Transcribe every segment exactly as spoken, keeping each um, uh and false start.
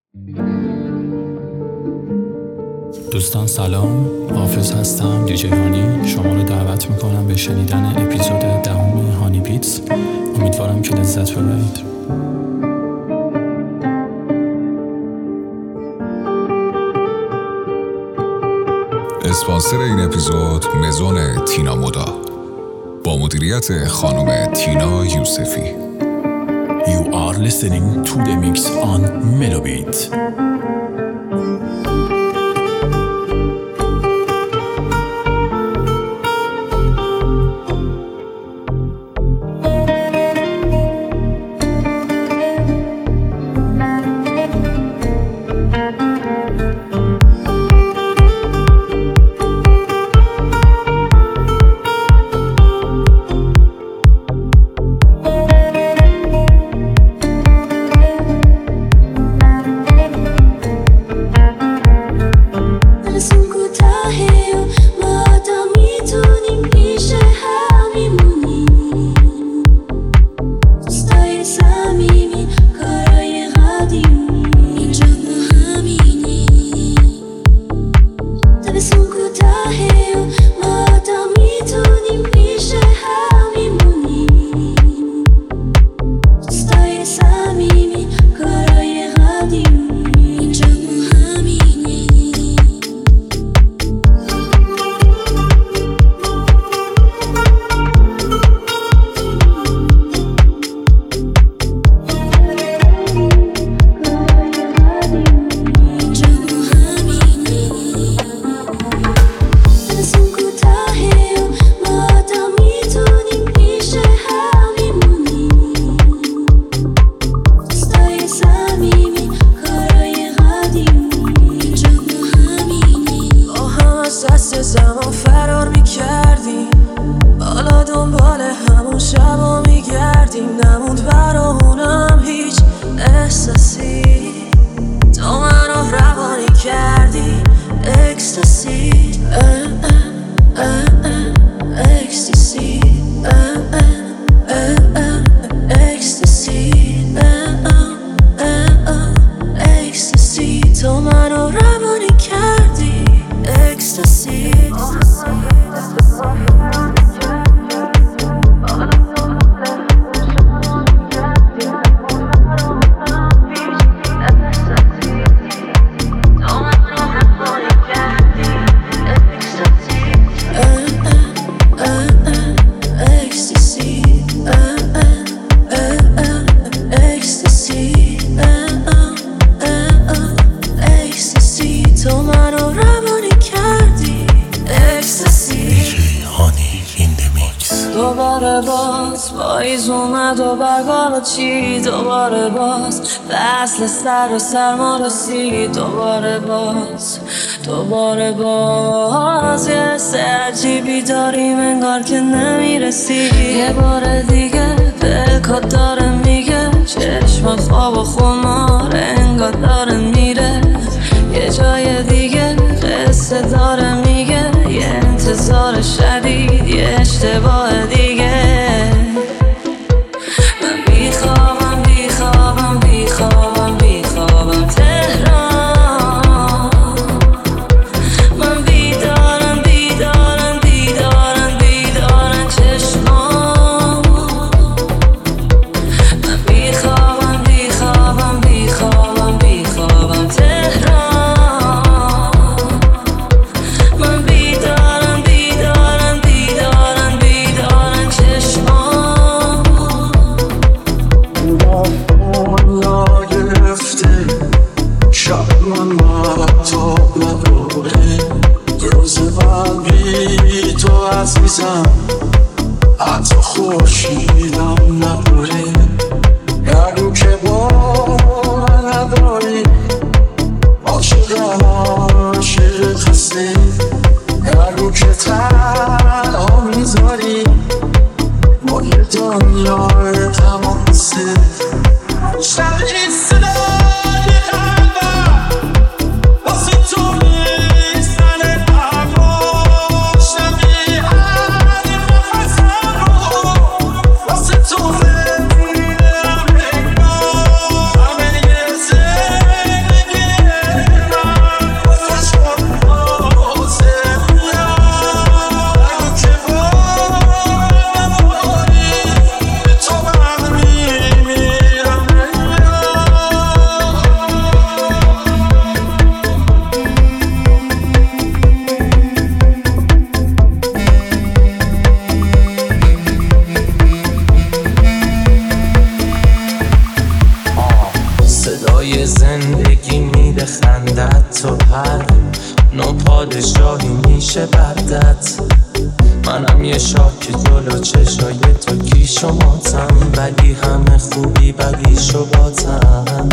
دوستان سلام، حافظ هستم، دیجی هانی. شما رو دعوت میکنم به شنیدن اپیزود دهم هانی بیتس. امیدوارم که لذت ببرید. اسپانسر این اپیزود مزون تینا مودا با مدیریت خانم تینا یوسفی. You are listening to the mix on Melobit. زمان فرار میکردیم، بالا دنبال همون شبا میگردیم. نموند برامونم هیچ احساسی، تو منو روانی کردی اکستاسی. اکستاسی اکستاسی اکستاسی تو منو روانی کردی اکستاسی. دوباره باز پاییز اومد و برگا چی، دوباره باز فصل سر و سرما رسید. دوباره باز دوباره باز یه سرجیبی داریم انگار که نمیرسی. یه بار دیگه دلکات داره میگه چشمات خواب و خمار انگار داره میره. یه جای دیگه قصه داره میگه یه انتظار شدید، یه اشتباه دیگه. من بیخوابم بیخوابم بیخوابم بیخوابم تهران. من بیدارم بیدارم بیدارم بیدارم چشمام. من بیخوابم بیخوابم بیخوابم بیخوابم تهران. حتی خورشیدم نبوره، گردو که با من نداری. عاشقم عاشق خسته، گردو که تنها میذاری. با یه دنیای تماسه شبیه صدای قلبم واسه تو میزنه پرواز. شبیه هر نفسم رو واسه تو زندگیم انگار. همه یه زندگی های زندگی میده خندت، تو هر نوع پادشاهی میشه بردت. منم یه شاک جلو چشای تو کیش و ماتم، ولی همه خوبی بدیش و باتم.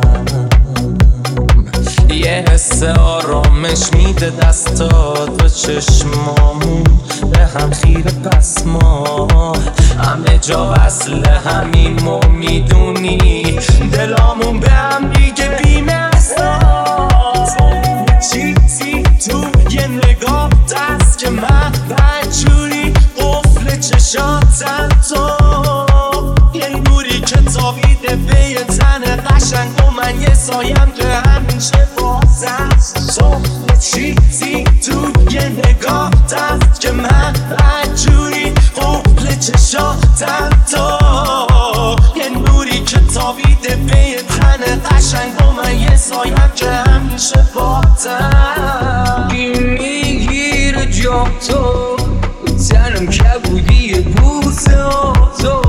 یه حس آرامش میده دستات و چشمامون به هم خیره، پس ما همه جا وصل همیم و میدونی دلامون به هم دیگه بی‌محساس. چیزی تو یه نگاه دست که من بدجوری قفل چشاتم، تو یه نوری که تابیده به یه تن قشنگ و من یه سایم که همیشه بازم. تو یه چیزی تو یه نگاه دست که من بدجوری قفل چشاتم، تو یه نوری که تابیده به یه تن قشنگ و من یه سایم که همیشه بازم. میگیره جا تو تنم کبودی بوسه ها، تو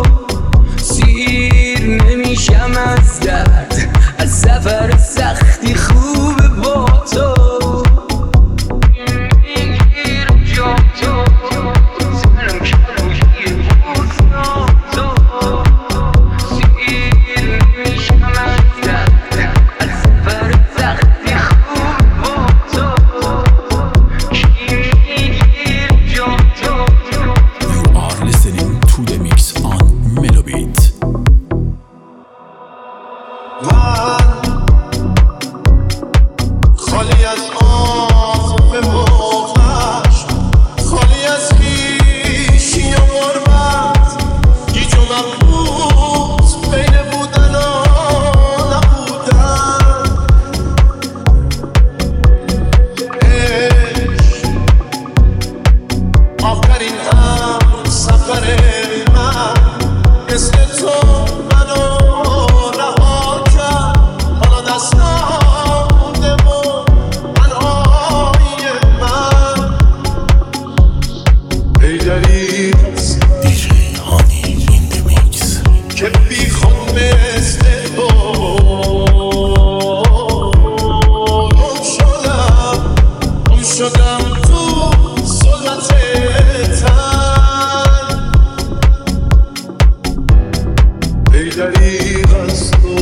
سیر نمیشم از درد، از سفر سختی خوبه با تو. میگیره جا تو تنم کبودی بوسه ها، تو سیر نمیشم از درد، از سفر سختی خوبه با تو. You are listening to the mix on Melobit. من خالی از آسم بخش، خالی از خیشی و غربت، گیج و مبهوت بین بودن و نبودن. عشق آخرین هم سفر من، مثل تو منو رها کرد. حالا دستم مونده و تنهای من پیدری هست دی جی هانی in the mix. که بیخوام مثل تو گم شدم، گم شدم تو ظلمت تن. پیدری هست تو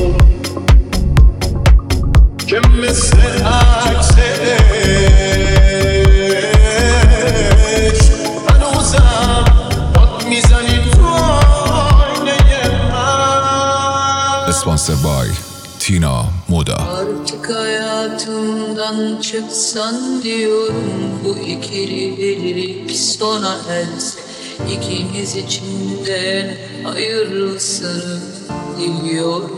که مثل عکس عشق هنوزم باد میزنی تو آینه من. اسپانسر بای تینا مودا. Artık hayatımdan çıksan diyorum, bu ikililik sona erse ikimiz için de hayırlısını diliyorum.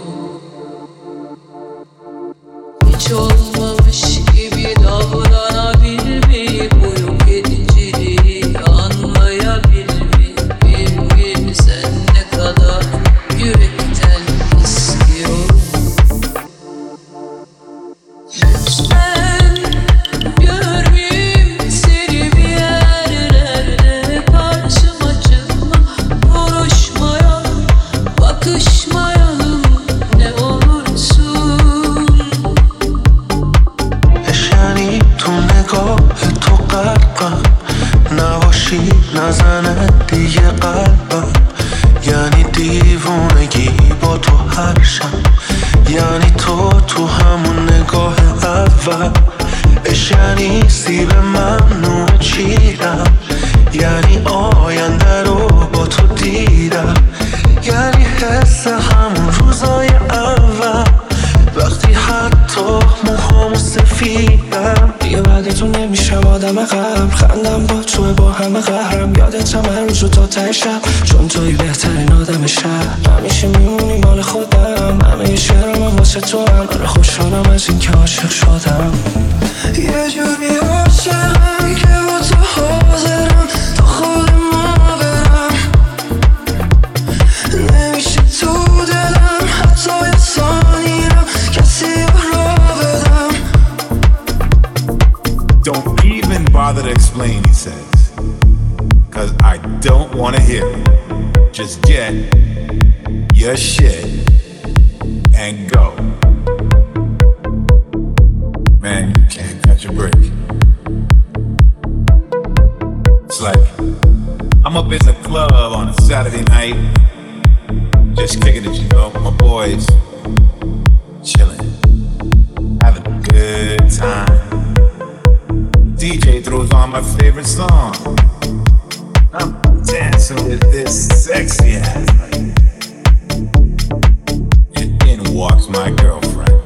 Hiç olmamış gibi davranabilmeyi, bu yok ediciliği anlayabilmeyi, bir gün sen ne kadar yürekten istiyorum. Lütfen görmeyeyim seni bir yerlerde, karşıma çıkma, konuşmayalım, bakışmayalım, ne olursun. یعنی تو نگاه تو قلبم نباشی، نزنه دیگه قلبم. یعنی دیوونگی با تو هر شب، یعنی تو تو همون نگاه اول. اش یعنی سیب ممنوع چیدم، یعنی آینده رو با تو دیدم. یعنی حس همون روزای اول، وقتی حتی موهامو سفیدم. دیگه بعد تو نمیشم آدم قبل، خندم با توه با همه قهرم. یادتم هر روز و تا ته شب، چون توی بهترین آدم شب. همیشه میمونی مال خودم، همه شعرم هم واسه تو هم. آره خوشحالم از این که عاشق شدم. یه جوری عاشقم که با تو حاضرم تا خود ما برم. نمیشه تو دلم حتی یه ثانیرم کسی را بدم. Don't even bother to explain, he says, cause I don't wanna hear it. Just get your shit and go. I'm up in the club on a Saturday night, just kicking it, you know, my boys, chilling, having a good time. D J throws on my favorite song. I'm dancing with this sexy ass. And in walks my girlfriend.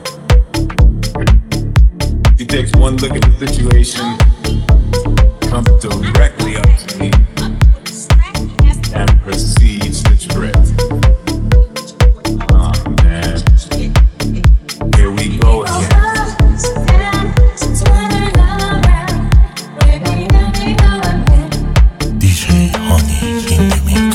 She takes one look at the situation, comes directly up to me, and proceeds to trip. Oh man, here we go again. D J Honey in the mix.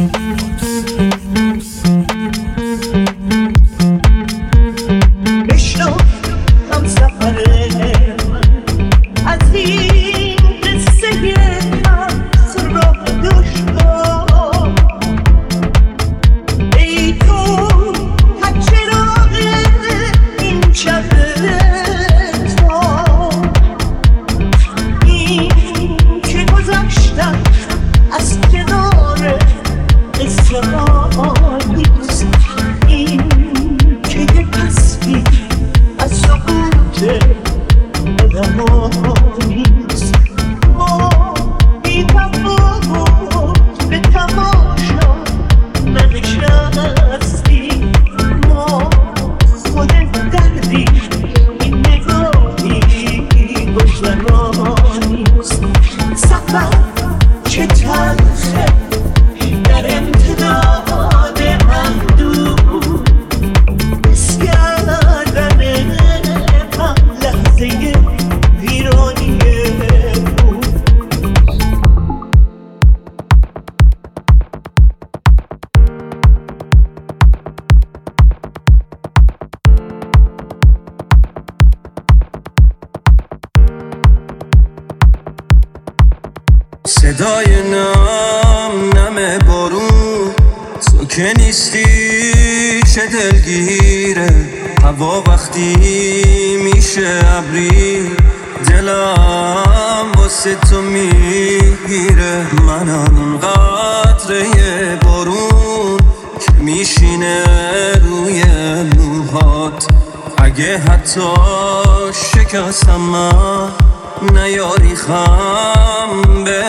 صدای نم نم بارون تو که نیستی چه دلگیره هوا وقتی میشه ابری دلم واسه تو میگیره منم اون قطره بارون که میشینه روی موهات اگه حتی شکستم من نیاری خم به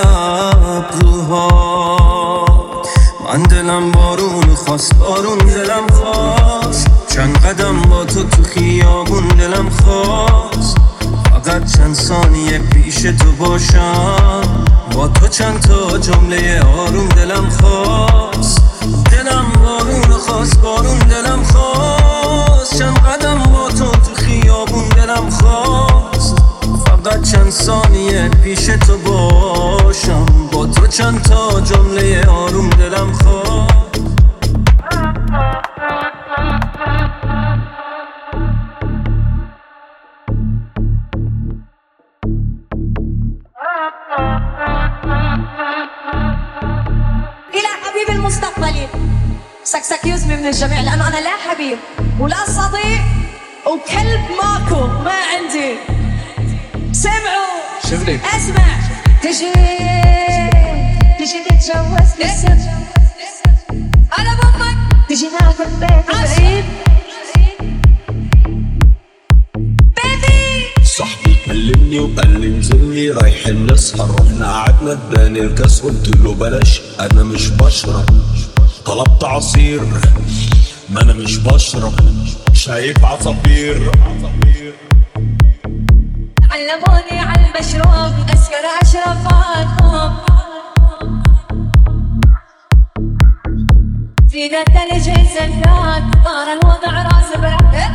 ابروها من دلم بارون خواست بارون دلم خواست چند قدم با تو تو خیابون دلم خواست فقط چند ثانیه پیش تو باشم با تو چند تا جمله آروم دلم خواست دلم بارون خواست بارون دلم خواست چند قدم با تو تو خیابون دلم خواست فقط چند ثانیه پیش تو باشم با تو چند تا جمله آروم دلم خواست إلى حبيب المستقبلي سكسك يزمي من الجميع لأنه أنا لا حبيب ولا صديق وكلب ماكو ما عندي سمعوا شوفني اسمع تجي تجي تتجوزني السم أنا بضمك تجي ناخذ بيت بعيد بيبي صاحبي كلمني وقال لي نزلني رايحين نسهر رحنا قعدنا اداني الكاس قلت له بلاش انا مش بشرب طلبت عصير ما انا مش بشرب شايف عصافير علموني على المشروب اسكر اشرب عنهم فينا الثلج زنان صار الوضع راس بركه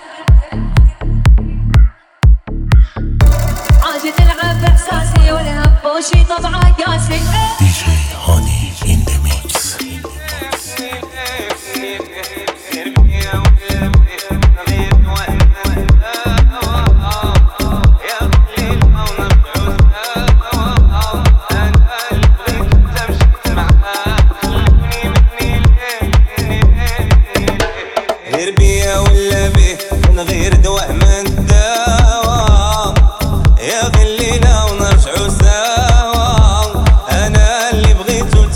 عادي تلعب باحساسي والهم بوشي طبعا قاسي دي جي هاني in the mix. يا غلينا ونرجعوا سوا انا اللي بغيتو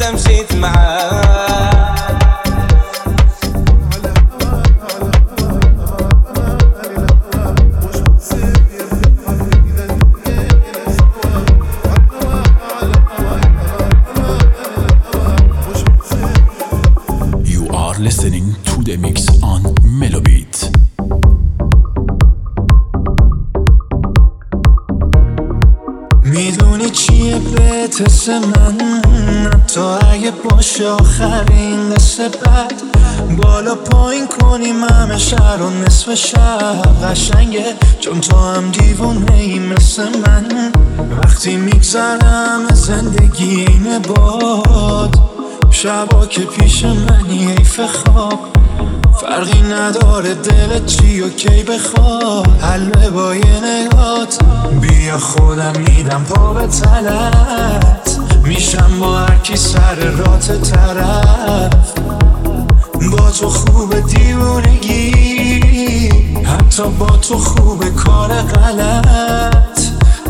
بهت حس من حتی اگه باشه آخرین قصه بد بالا پایین کنیم همه شهر و نصف شب قشنگه چون تو هم دیوونه ای مثل من وقتی میگذرم زندگی اینه باد شبا که پیش منی حیف خواب فرقی نداره دلت چی و کی بخواد حل با یه نگات بیا خودم میدم پا به تلت میشم با هرکی سر رات طرف با تو خوب دیوونگی حتی با تو خوب کار غلط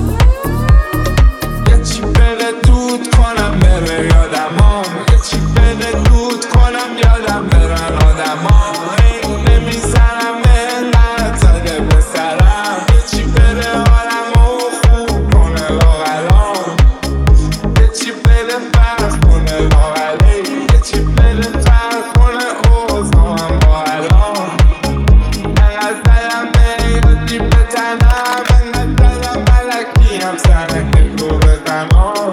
یه چی بره دود کنم بره یادمام یه چی بره دود کنم یادم برن آدمام نمیزنم انقدر زده به سرم یه چی بره حالمو خوب کنه لاغرام یه چی بره فرق کنه لاغری یه چی بره فرق کنه اوزام با الان انقدر دلم بیادی به تنم انقدر دلم ملکی هم سنه که رو بزنم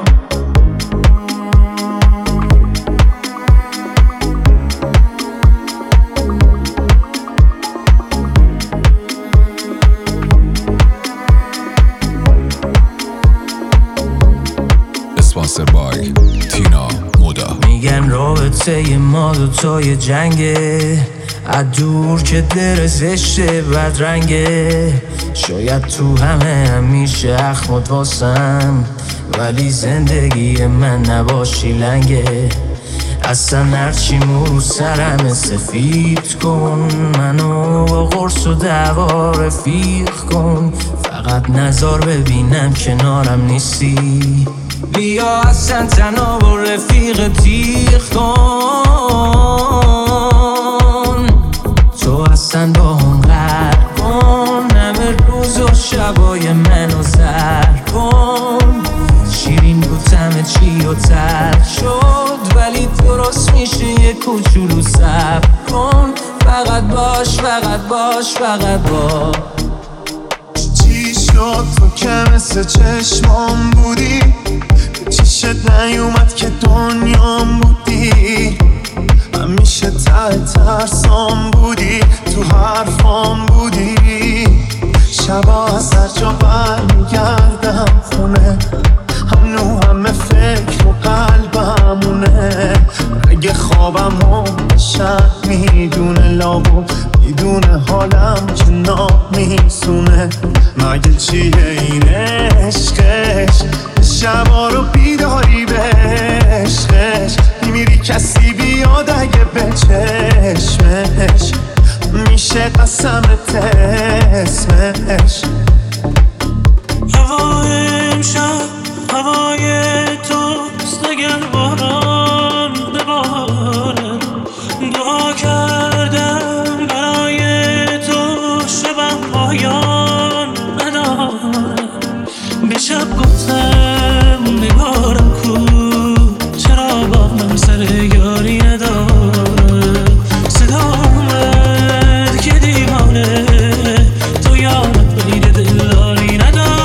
اسپانسر بای تینا مودا. میگن رابطه ما دوتای جنگه از دور که در زشته بدرنگه شاید تو همه همیشه اخمت واسم ولی زندگی من نباشی لنگه اصلا هرچی مو سرم سفید کن منو با قرص و دعوا رفیق کن فقط نظر ببینم کنارم نیستی بیا اصلا تنها با رفیق تیغ کن تو اصلا با هم غرق کن همه روز و شبای منو زر کن شیرین بود همه چی و تر شد ولی درست میشه یه کوچولو صبر کن فقط باش فقط باش فقط باش چی شد تو که مثل چشمام بودی چیشت نیومد که دنیام بودی همیشه ته ترسام بودی تو حرفام بودی شبا از هر جا برمیگردم خونه هنو همه فکر و قلبمونه اگه خوابم و شب میدونه لابو میدونه حالم که نامیسونه مگه چیه این عشقش شبا رو بیداری به عشقش میمیری کسی بیاد اگه به چشمش میشه قسمت اسمش هوا امشب هوای توست اگر باران بباره دعا کردم برای تو شبم پایان نداره به شب گفتم نگارم کو چرا با من سر یاری نداره صدا اومد که دیوانه تو یادت بگیره دلداری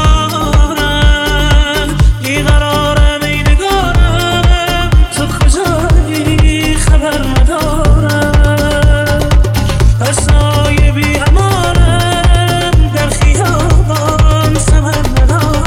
ندارم بیقرارم ای نگارم تو کجایی خبر ندارم هر سایه بی امانم در خیابان ثمر ندارم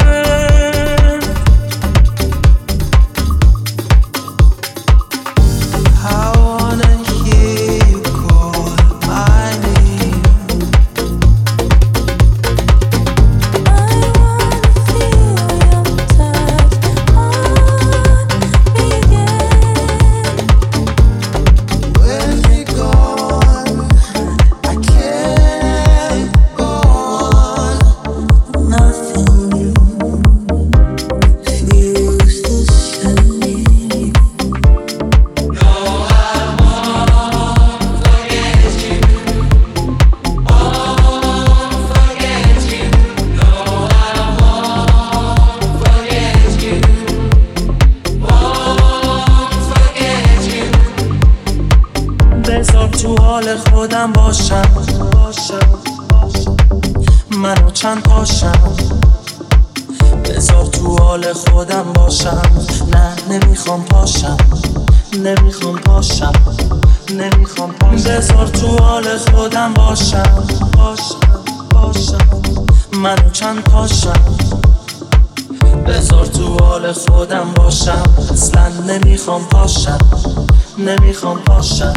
بذار تو حال خودم باشم منو چند پاشم بذار تو حال خودم باشم. نه نمیخوام پاشم، نمیخوام پاشم، نمیخوام پاشم. بذار تو حال خودم باشم، باشم، باشم. منو چند پاشم. بذار تو حال خودم باشم. اصلا نمیخوام پاشم، نمیخوام پاشم.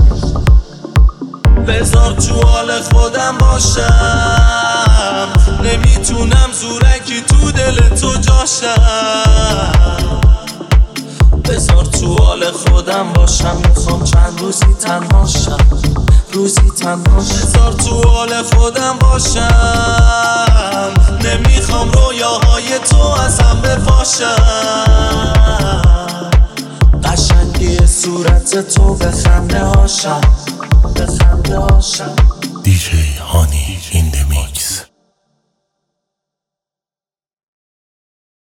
بذار تو حال خودم باشم. نمیتونم زورکی تو دل تو جاشم. بذار تو حال خودم باشم. میخوام چند روزی تنها شم، روزی تنها شم. بذار تو حال خودم باشم. نمیخوام رویاهای تو ازم بپاشم. قشنگی صورت تو به خنده هاشم، به خنده هاشم. دیجی هانی